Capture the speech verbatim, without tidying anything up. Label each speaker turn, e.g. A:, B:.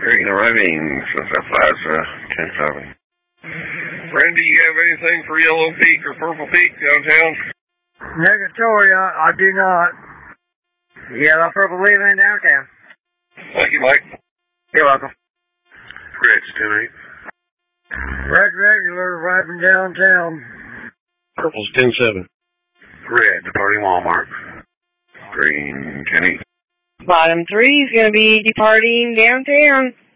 A: Green arriving, Sunset Plaza, ten seven. Randy, you have anything for Yellow Peak or Purple Peak downtown?
B: Negatory, I, I do not. Yellow Purple leaving downtown.
A: Thank you, Mike.
B: You're welcome.
A: Red's ten eight.
B: Red regular arriving downtown.
A: Purple's ten seven. Red, departing Walmart. Green ten eight.
C: Bottom three is going to be departing downtown.